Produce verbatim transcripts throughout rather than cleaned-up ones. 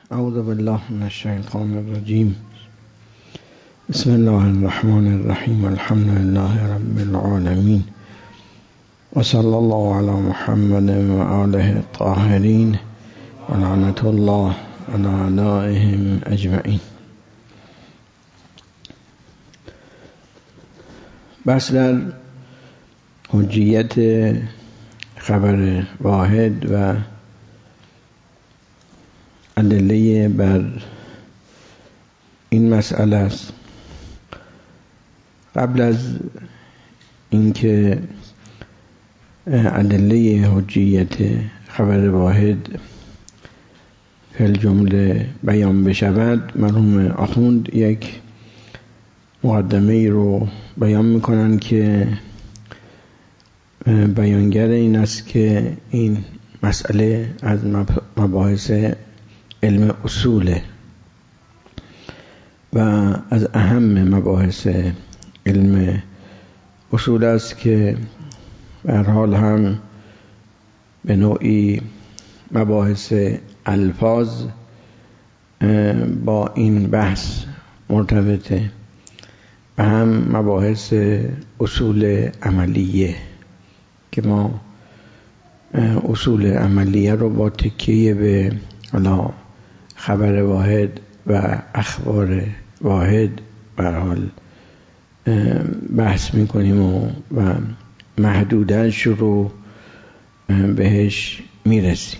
اعوذ بالله من الشیطان الرجیم. بسم الله الرحمن الرحیم. الحمد لله رب العالمین و صلی الله علی محمد و آله الطاهرین و لعنت الله علی اعدائهم اجمعین. بس در حجیت خبر واحد و ادله بر این مسئله است. قبل از اینکه ادله حجیت خبر واحد فی الجمله بیان بشود، مرحوم آخوند یک مقدمه ای رو بیان میکنن که بیانگر این است که این مسئله از مباحث علم اصوله و از اهم مباحث علم اصول است که به هر حال هم به نوعی مباحث الفاظ با این بحث مرتبطه و هم مباحث اصول عملیه که ما اصول عملیه رو با تکیه به حالا خبر واحد و اخبار واحد به هر حال بحث میکنیم و, و محدودش رو بهش میرسیم.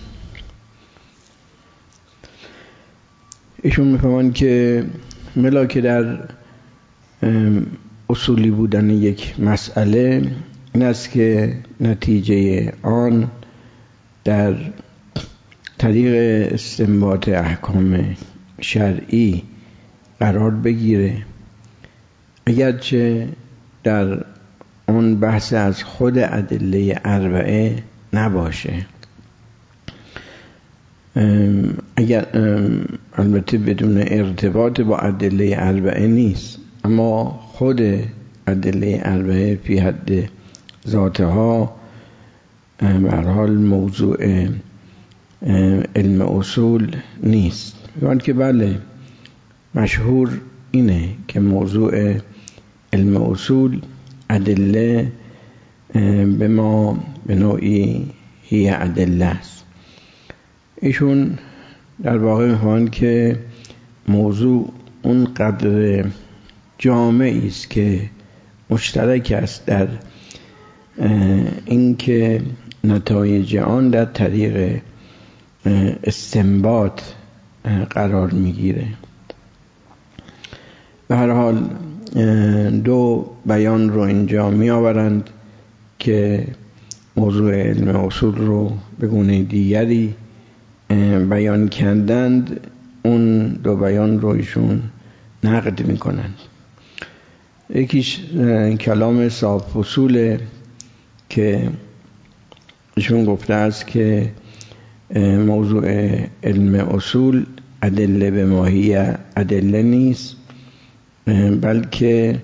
ایشون میفهمن که ملاک در اصولی بودن یک مسئله این است که نتیجه آن در طریق استنباط احکام شرعی قرار بگیره، اگرچه در اون بحث از خود ادله اربعه نباشه، اگر البته بدون ارتباط با ادله اربعه نیست، اما خود ادله اربعه فی حد ذاتها به هر حال موضوع علم اصول نیست. وان که بله مشهور اینه که موضوع علم اصول ادله به ما به نوعی هی ادله است. ایشون در واقع می‌فهمند که موضوع اون قدر جامعی است که مشترک است در اینکه نتایج آن در طریق استنباط قرار میگیره. به هر حال دو بیان رو اینجا می آورند که موضوع علم اصول رو به گونه دیگری بیان کردند. اون دو بیان رو ایشون نقد می کنند. یکیش کلام صاحب فصول که ایشون گفته است که موضوع علم اصول ادله به ماهیت ادله نیست، بلکه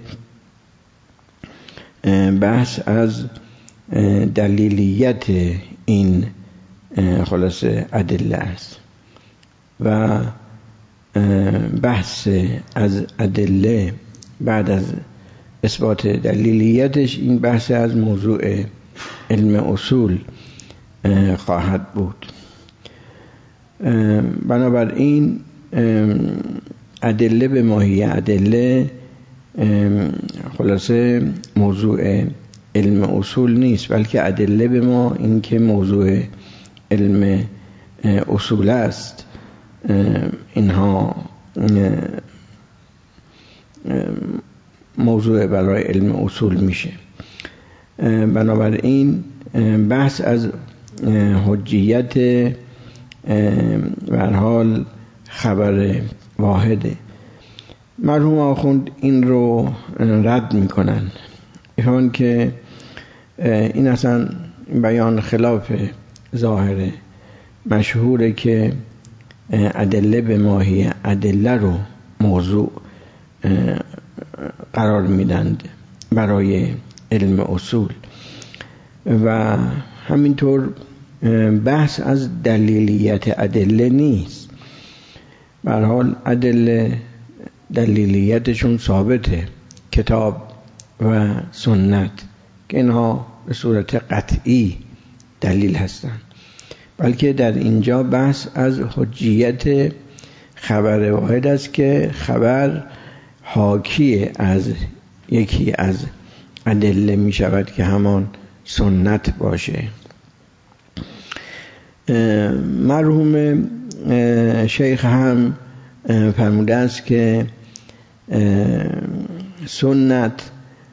بحث از دلیلیت این خلاصه ادله است و بحث از ادله بعد از اثبات دلیلیتش این بحث از موضوع علم اصول خواهد بود. بنابراین ادله به ماهیت ادله خلاصه موضوع علم اصول نیست، بلکه ادله به ما این که موضوع علم اصول است اینها موضوع برای علم اصول میشه. بنابراین بحث از حجیت به هر حال خبر واحده. مرحوم آخوند این رو رد میکنن، میفهمن که این اصلا بیان خلاف ظاهره. مشهوره که ادله به ماهیت ادله رو موضوع قرار میدند برای علم اصول و همینطور بحث از دلیلیت ادله نیست. به هر حال ادله دلیلیتشون ثابته، کتاب و سنت، که اینها به صورت قطعی دلیل هستند. بلکه در اینجا بحث از حجیت خبر واحد است که خبر حاکی از یکی از ادله می شود که همان سنت باشه. مرحوم شیخ هم فرموده است که سنت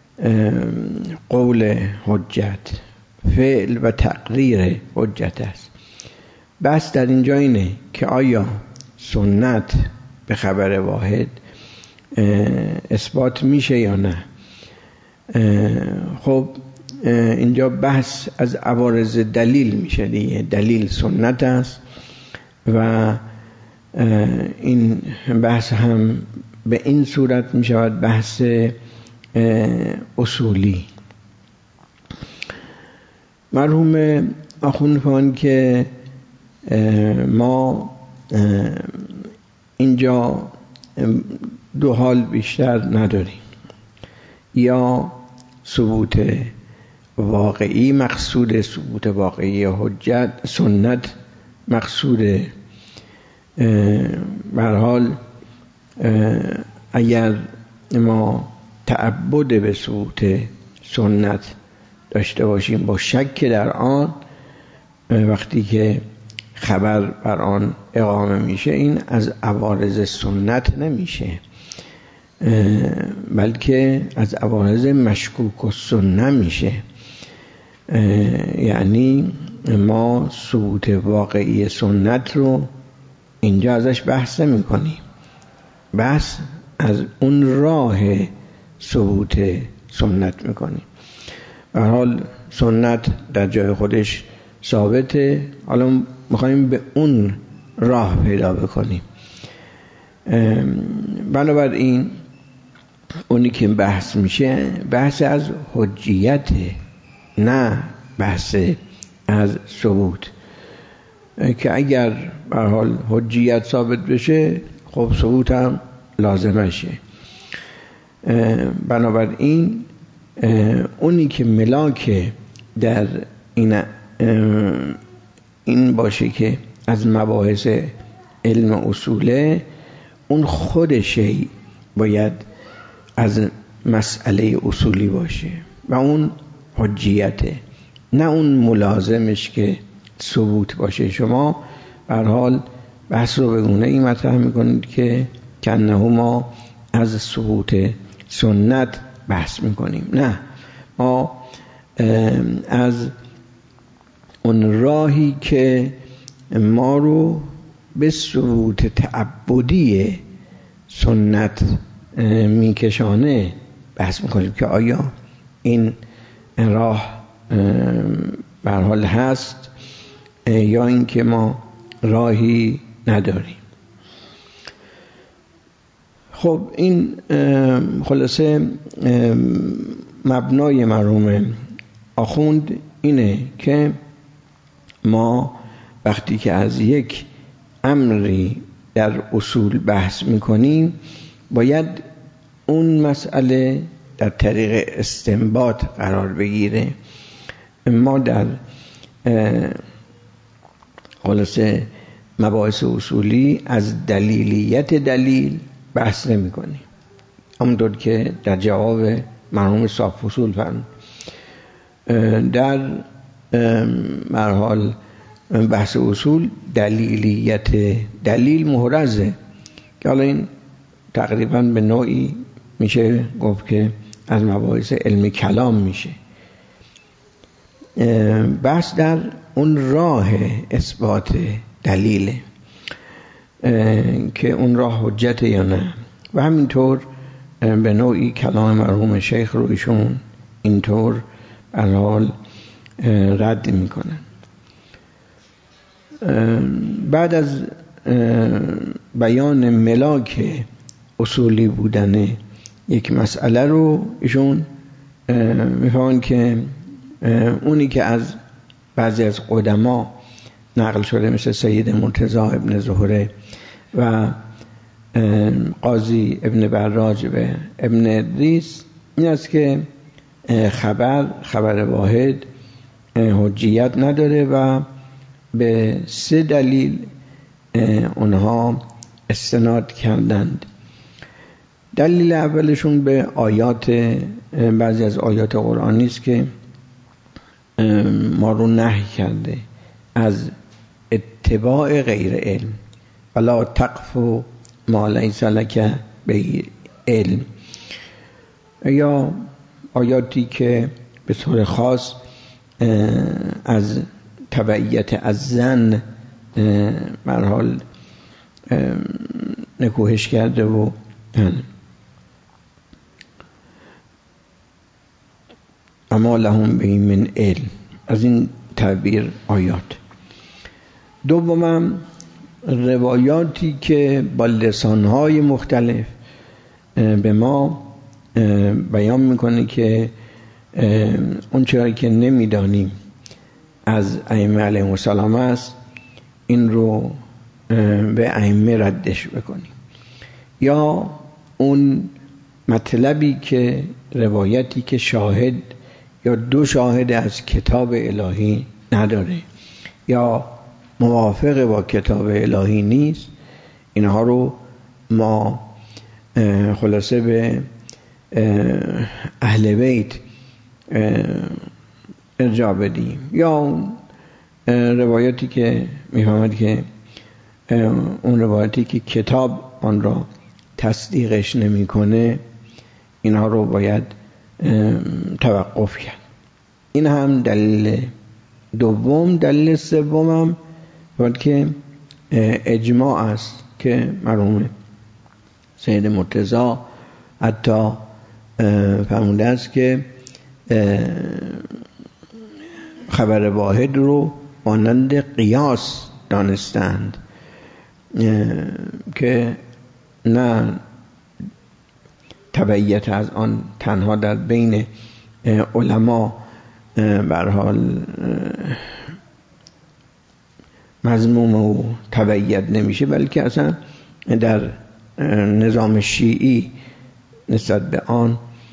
قول حجت، فعل و تقریر حجت است. بس در اینجا اینه که آیا سنت به خبر واحد اثبات میشه یا نه. خب اینجا بحث از عوارض دلیل میشه دیگه. دلیل سنت است و این بحث هم به این صورت میشود بحث اصولی. مرحوم آخوند فرمودند که ما اینجا دو حال بیشتر نداریم، یا ثبوت واقعی مقصود ثبوت واقعی حجت، سنت مقصود. به هر حال اگر ما تعبد به ثبوت سنت داشته باشیم با شک در آن، وقتی که خبر بر آن اقامه میشه، این از عوارض سنت نمیشه، بلکه از عوارض مشکوک السنه میشه. یعنی ما ثبوت واقعی سنت رو اینجا ازش بحث نمی کنیم، بحث از اون راه ثبوت سنت میکنیم. به هر حال سنت در جای خودش ثابته، حالا میخوایم به اون راه پیدا بکنیم. بنابراین اونی که بحث میشه بحث از حجیت، نه بحث از ثبوت، که اگر به هر حال حجیت ثابت بشه خب ثبوت هم لازمشه. بنابراین اونی که ملاک در این این باشه که از مباحث علم اصوله، اون خودشی باید از مسئله اصولی باشه و اون حجیته، نه اون ملازمش که ثبوت باشه. شما به هر حال بحث رو به گونه این مطرح میکنید که کنه ما از ثبوت سنت بحث میکنیم. نه، ما از اون راهی که ما رو به ثبوت تعبدی سنت میکشانه بحث میکنیم که آیا این راه به هر حال هست یا اینکه ما راهی نداریم. خب این خلاصه مبنای مرحوم آخوند اینه که ما وقتی که از یک امری در اصول بحث میکنیم باید اون مسئله در طریق استنباط قرار بگیره. ما در خلاصه مباحث اصولی از دلیلیت دلیل بحث نمی کنیم، همونطور که در جواب مرحوم صاحب اصول فرمود. در مرحال بحث اصول دلیلیت دلیل محرزه، که حالا این تقریبا به نوعی میشه گفت که از مباحث علم کلام میشه. بحث در اون راه اثبات دلیله که اون راه حجت یا نه، و همینطور به نوعی کلام مرحوم شیخ رو ایشون اینطور الحال رد میکنن. بعد از بیان ملاک اصولی بودن یک مسئله رو ایشون میفهمن که اونی که از بعضی از قدما نقل شده مثل سید مرتضی ابن زهره و قاضی ابن براج و ابن ادریس این است که خبر خبر واحد حجیت نداره و به سه دلیل اونها استناد کردند. دلیل اولشون به آیات بعضی از آیات قرآنی است که ما رو نهی کرده از اتباع غیر علم، ولا تقف ما لیس لک به علم، یا آیاتی که به طور خاص از تبعیت از زن به هر حال نکوهش کرده و اما لهم به من علم، از این تعبیر آیات. دومم روایاتی که با لسانهای مختلف به ما بیان میکنه که اون چیزی که نمیدانیم از ائمه علیهم السلام است این رو به ائمه ردش بکنیم، یا اون مطلبی که روایتی که شاهد یا دو شاهد از کتاب الهی نداره یا موافق با کتاب الهی نیست، اینها رو ما خلاصه به اهل بیت ارجاع بدیم، یا روایتی که میفهمد که اون روایتی که کتاب آن را تصدیقش نمیکنه اینها رو باید توقف کرد. این هم دلیل دوم. دلیل سومم باید که اجماع است که مرحوم سید مرتضی حتی فرموده است که خبر واحد رو مانند قیاس دانستند که نه تبعیت از آن تنها در بین علما به هر حال مذموم و تبعیت نمیشه، بلکه اصلا در نظام شیعی نسبت به آن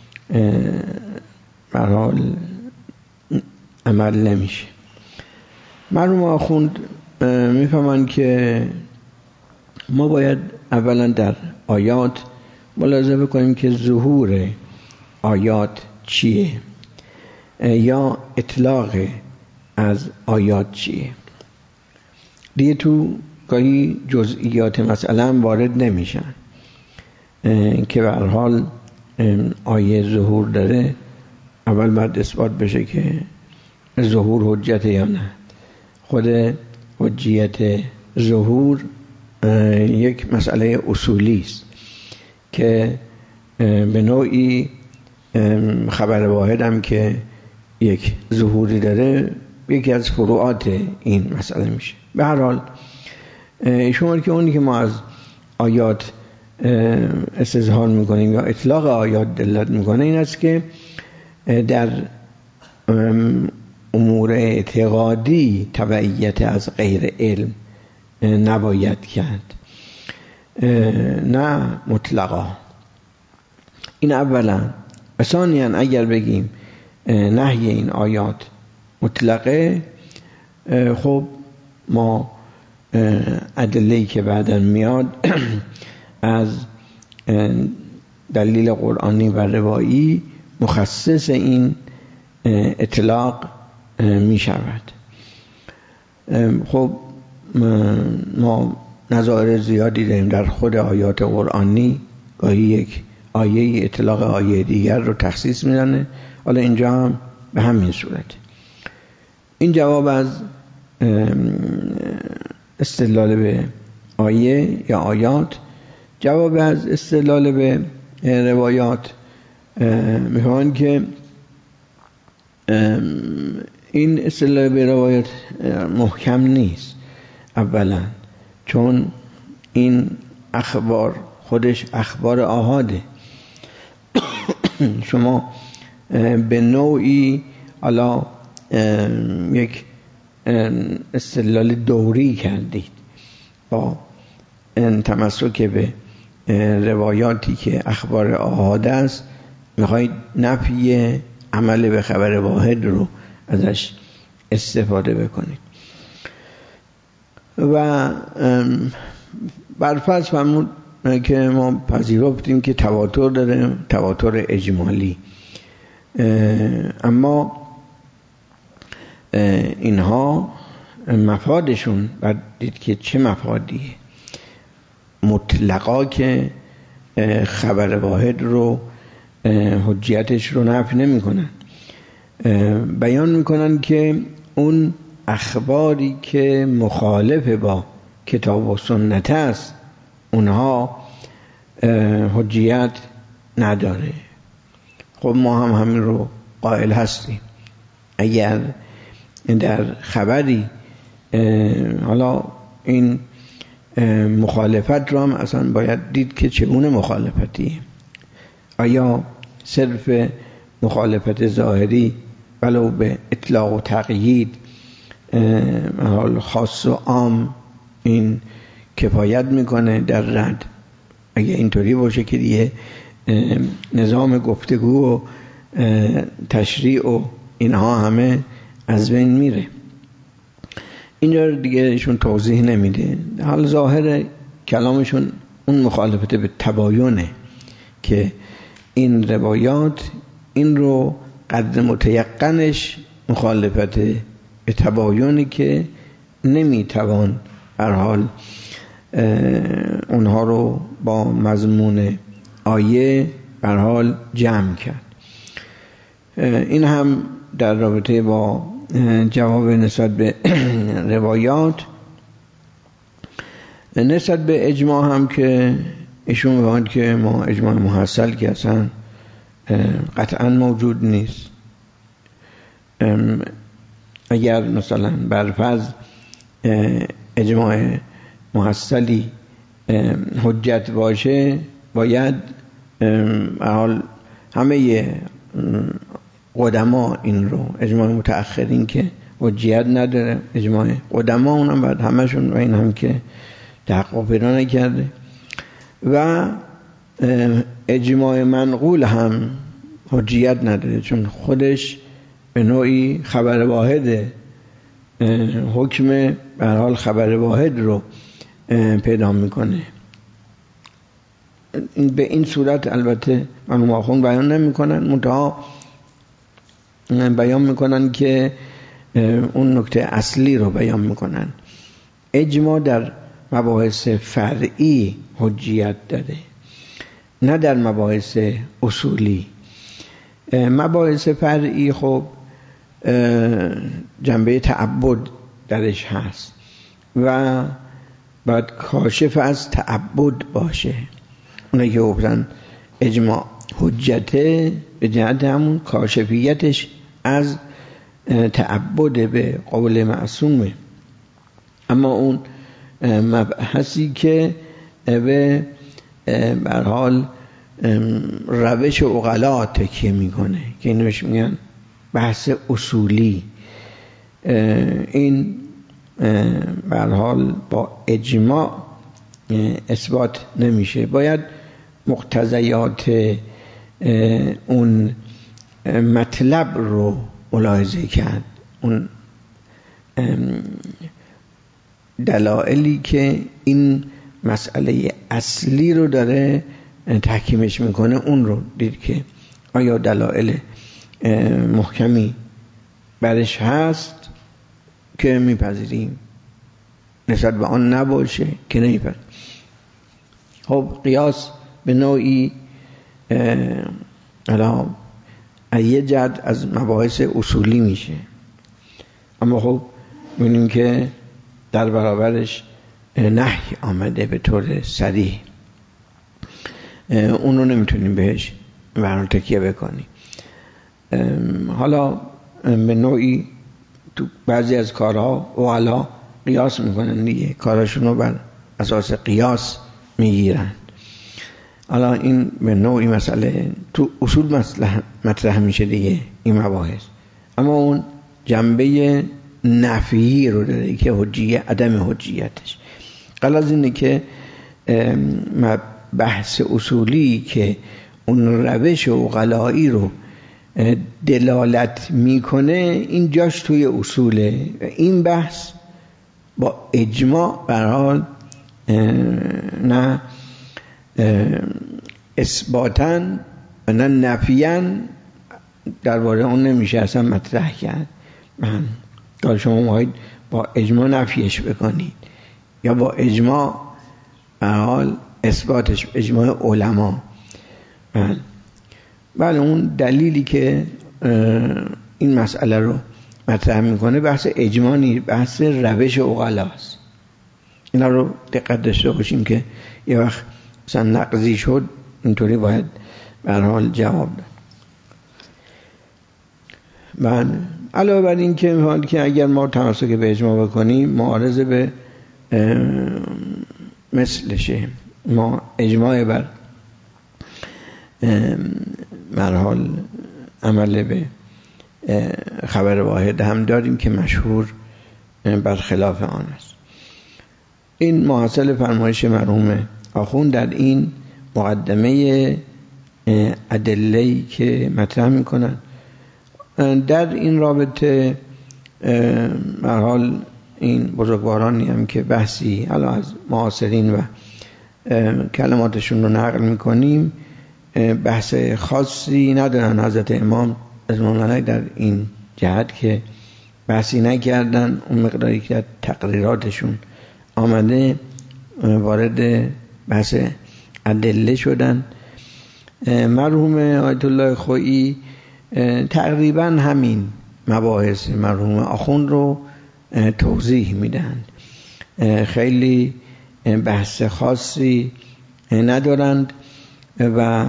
به هر حال عمل نمیشه. مرحوم آخوند میفهمند که ما باید اولا در آیات ملاحظه بکنیم که ظهور آیات چیه یا اطلاق از آیات چیه. دیگه تو گاهی جزئیات مثلا وارد نمیشن که به هر حال آیه ظهور داره، اول باید اثبات بشه که ظهور حجت یا نه. خود حجیت ظهور یک مسئله اصولی است که به نوعی خبر واحد هم که یک ظهوری داره یکی از فروعات این مسئله میشه. به هر حال شما که اونی که ما از آیات استظهار میکنیم یا اطلاق آیات دلالت میکنه این است که در امور اعتقادی تبعیت از غیر علم نباید کرد، نه مطلقا. این اولا. ثانیاً اگر بگیم نهی این آیات مطلقه، خب ما ادله‌ای که بعداً میاد از دلیل قرآنی و روایی مخصص این اطلاق می شود. خب ما نظایر زیادی داریم در خود آیات قرآنی، گاهی یک آیه اطلاق آیه دیگر رو تخصیص میدنه. حالا اینجا هم به همین صورت. این جواب از استدلال به آیه یا آیات. جواب از استدلال به روایات میخوان که این استدلال به روایات محکم نیست. اولا چون این اخبار خودش اخبار آحاده. شما به نوعی حالا یک استدلال دوری کردید با تمسک به روایاتی که اخبار آحاد است میخواید نفی عمل به خبر واحد رو ازش استفاده بکنید. و برفرض فرمود که ما پذیرفتیم که تواتر داره، تواتر اجمالی، اما اینها مفادشون بعد دید که چه مفادیه. مطلقا که خبر واحد رو حجیتش رو نفی نمی کنن، بیان میکنن که اون اخباری که مخالف با کتاب و سنت است اونها حجیت نداره. خب ما هم همین رو قائل هستیم. اگر در خبری حالا این مخالفت رو هم اصلا باید دید که چگونه مخالفتیه. آیا صرف مخالفت ظاهری ولو به اطلاق و تقیید حال خاص و عام این کفایت میکنه در رد؟ اگه اینطوری باشه که دیگه نظام گفتگو و تشریع و اینها همه از بین میره. اینجا دیگه ایشون توضیح نمیده. حال ظاهر کلامشون اون مخالفت به تباینه که این روایات این رو قدر متیقنش مخالفت به تباینی که نمیتوان هر حال اونها رو با مضمون آیه هر حال جمع کرد. این هم در رابطه با جواب نسبت به روایات. نسبت به اجماع هم که ایشون میگویند که ما اجماع محصل که اصلا قطعا موجود نیست. اگر مثلا برفرض اجماع محصلی حجت باشه باید حال همه قدما این رو، اجماع متأخرین که حجیت نداره، اجماع قدما اونم بعد همشون و این هم که تحقق پیدا نکرده، و اجماع منقول هم حجیت نداره چون خودش به نوعی خبر واحد، حکم به هر حال خبر واحد رو پیدا میکنه. به این صورت البته مرحوم آخوند بیان نمی کنن، منتها بیان میکنن که اون نکته اصلی رو بیان میکنن. اجماع در مباحث فرعی حجیت داره، نه در مباحث اصولی. مباحث فرعی خب جنبه تعبد درش هست و باید کاشف از تعبد باشه. اونه که گفتن اجماع حجته به جهت همون کاشفیتش از تعبد به قول معصومه. اما اون مبحثی که به هر حال روش عقلا تکیه میکنه که اینوش میگن بحث اصولی، این به هر حال با اجماع اثبات نمیشه. باید مقتضیات اون مطلب رو ملاحظه کرد، اون دلایلی که این مسئله اصلی رو داره تحکیمش میکنه اون رو دید که آیا دلایل محکمی برش هست که میپذیریم، نسبت به آن نباشه که نمیپذیریم. خب قیاس به نوعی الان یه جد از مباحث اصولی میشه، اما خب می‌بینیم که در برابرش نهی آمده به طور صریح، اون رو نمیتونیم بهش برنامه تکیه بکنیم. حالا به نوعی تو بعضی از کارها اولا قیاس میکنن دیگه، کاراشون رو بر اساس قیاس میگیرن. حالا این به نوعی مسئله تو اصول مطرح میشه دیگه این مباحث، اما اون جنبه نفیی رو داره که حجیه عدم حجیتش. قبل از اینه که بحث اصولی که اون روش عقلایی رو دلالت میکنه این جاش توی اصوله. این بحث با اجماع برحال نه اثباتاً و نه نفیاً درباره اون نمیشه اصلا مطرح کرد. من تا شما باید با اجماع نفیش بکنید یا با اجماع برحال اثباتش، اجماع علما. بله بله اون دلیلی که این مسئله رو مطرح میکنه بحث اجماع نیست، بحث روش عقلاست. اینا رو دقت داشته باشیم که یه وقت مثلا نقضی شد اینطوری باید به هر حال جواب داد. بله علاوه بر این که حال که اگر ما تمسک به اجماع بکنیم معارضه به مثلشه، ما اجماع بر مرحال عمل به خبر واحد هم داریم که مشهور بر خلاف آن است. این محصل فرمایش مرحوم آخوند در این مقدمه ادله‌ای که مطرح میکنن. در این رابطه مرحال این بزرگوارانی هم که بحثی حالا از معاصرین و کلماتشون رو نقل میکنیم بحث خاصی ندارن حضرت امام رضوان الله در این جهت که بحثی نکردن. اون مقداری که تقریراتشون آمده وارد بحث ادله شدن. مرحوم آیت الله خویی تقریبا همین مباحث مرحوم آخوند رو توضیح میدن، خیلی بحث خاصی ندارند و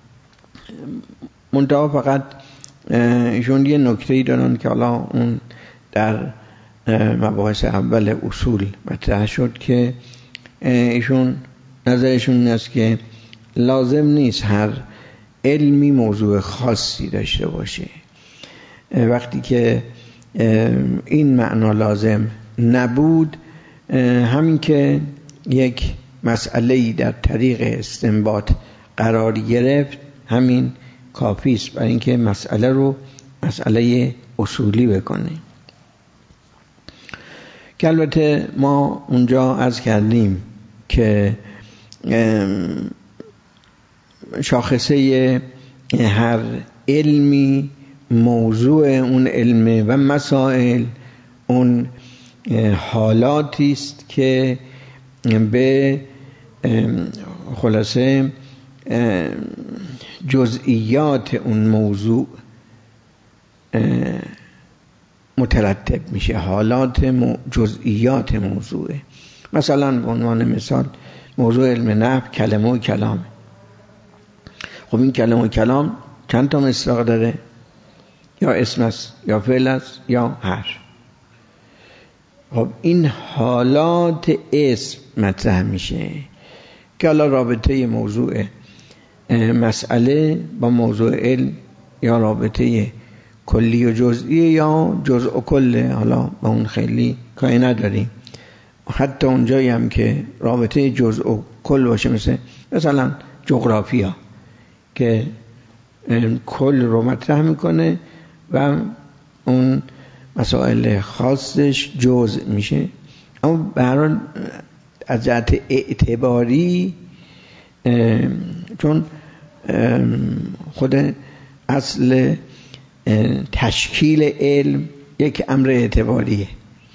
منتها فقط ایشون یه نکته‌ای دارن که حالا اون در مباحث اول اصول مطرح شد که ایشون نظرشون این است که لازم نیست هر علمی موضوع خاصی داشته باشه. وقتی که این معنا لازم نبود، همین که یک مسئله‌ای در طریق استنباط قرار گرفت همین کافی است برای اینکه مسئله رو مسئله اصولی بکنه. که البته ما اونجا عرض کردیم که شاخصه هر علمی موضوع اون علم و مسائل اون حالاتی است که به خلاصه جزئیات اون موضوع مترتب میشه، حالات جزئیات موضوعه. مثلا به عنوان مثال موضوع علم نحو کلمه و کلام. خب این کلمه و کلام چند تا مصداق داره؟ یا اسم است یا فعل است یا حرف. خب این حالات اسم مطرح میشه که حالا رابطه موضوع مسئله با موضوع علم یا رابطه کلی و جزئی یا جزء و کله، حالا با اون خیلی کاری نداریم. حتی اونجایی هم که رابطه جزء و کل باشه، مثل مثلا جغرافیا که کل رو مطرح میکنه و اون مسائل خاصش جزء میشه. اما به هر حال از جهت اعتباری چون خود اصل تشکیل علم یک امر اعتباریه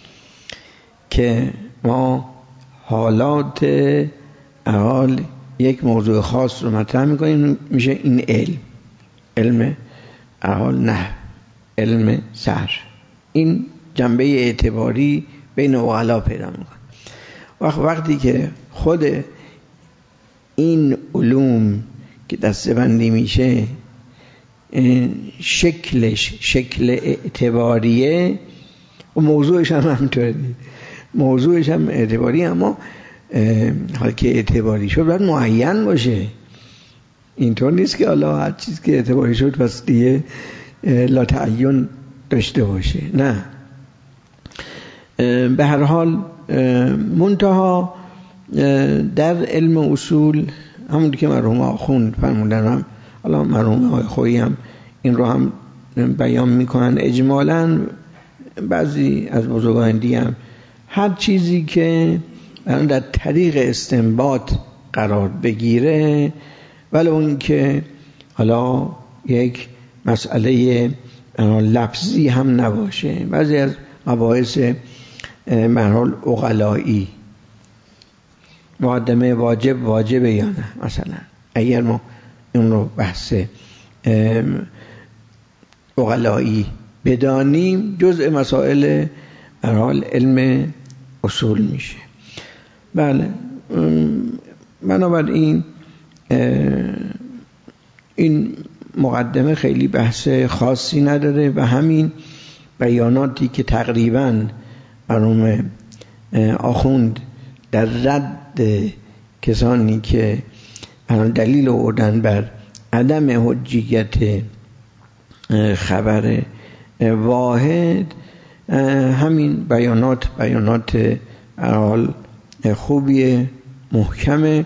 که ما حالات احال یک موضوع خاص رو مطرح میکنیم، میشه این علم علم احال نحو، علم صرف. این جنبه اعتباری بین عقلا پیدا میکنه. وقت وقتی که خود این علوم که دسته‌بندی میشه شکلش شکل اعتباریه و موضوعش هم همینطوره، موضوعش هم اعتباری، اما حالا که اعتباری شد باید معین باشه. اینطور نیست که حالا هر چیز که اعتباری شد پس دیگه لا تعین داشته باشه، نه. به هر حال منتها در علم اصول همون که مرحوم آخوند فرمودن، هم حالا مرحوم آقای خویی هم این رو هم بیان میکنن اجمالاً، بعضی از بزرگان دیگه هم، هر چیزی که در طریق استنباط قرار بگیره ولو این که حالا یک مسئله لفظی هم نباشه، بعضی از مباحث مرحال عقلایی، مقدمه واجب واجبه یا نه، مثلا اگر ما اون رو بحث عقلایی بدانیم جزء مسائل مرحال علم اصول میشه. بله، بنابراین این مقدمه خیلی بحث خاصی نداره و همین بیاناتی که تقریباً مرحوم آخوند در رد کسانی که دلیل آوردن بر عدم حجیت خبر واحد، همین بیانات بیانات حال خوبی محکمه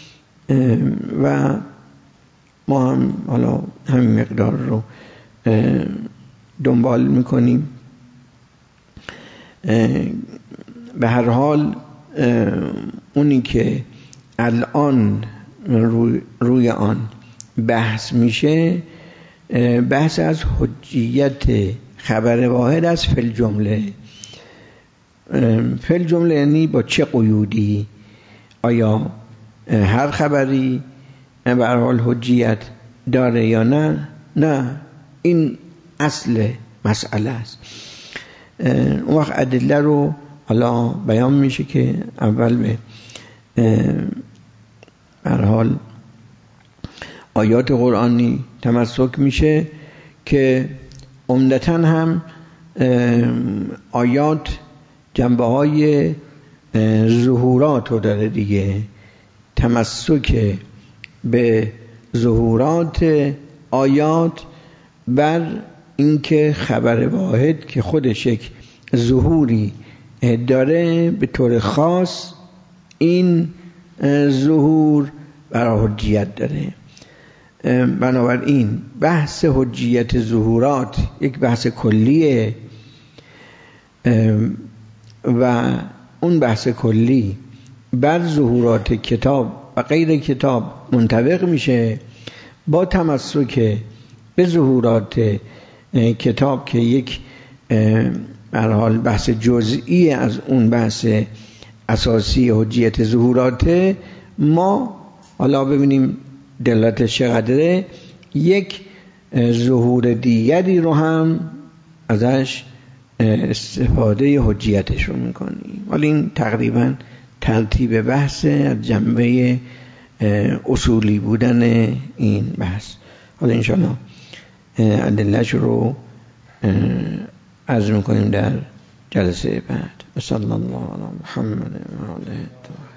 و ما هم حالا همین مقدار رو دنبال میکنیم. به هر حال اونی که الان روی, روی آن بحث میشه، بحث از حجیت خبر واحد از فی الجمله. فی الجمله یعنی با چه قیودی؟ آیا هر خبری به هر حال حجیت داره یا نه؟ نه، این اصل مسئله است. اون وقت ادله رو حالا بیان میشه که اول به هر حال آیات قرآنی تمسک میشه که عمدتاً هم آیات جنبه های ظهورات رو داره دیگه، تمسک به ظهورات آیات بر اینکه خبر واحد که خودش یک ظهوری داره به طور خاص این ظهور برای حجیت داره. بنابراین بحث حجیت ظهورات یک بحث کلیه و اون بحث کلی بر ظهورات کتاب و غیر کتاب منطبق میشه با تمسک به ظهورات کتاب که یک در حال بحث جزئی از اون بحث اساسی حجیت ظهورات. ما حالا ببینیم دلالتش چقدره، یک ظهور دیگری رو هم ازش استفاده حجیتش رو میکنیم. ولی این تقریبا ترتیب بحث از جنبه اصولی بودن این بحث. حالا انشاءالله ادله‌اش رو عرض میکنیم در جلسه بعد. صلی الله علی محمد و آله.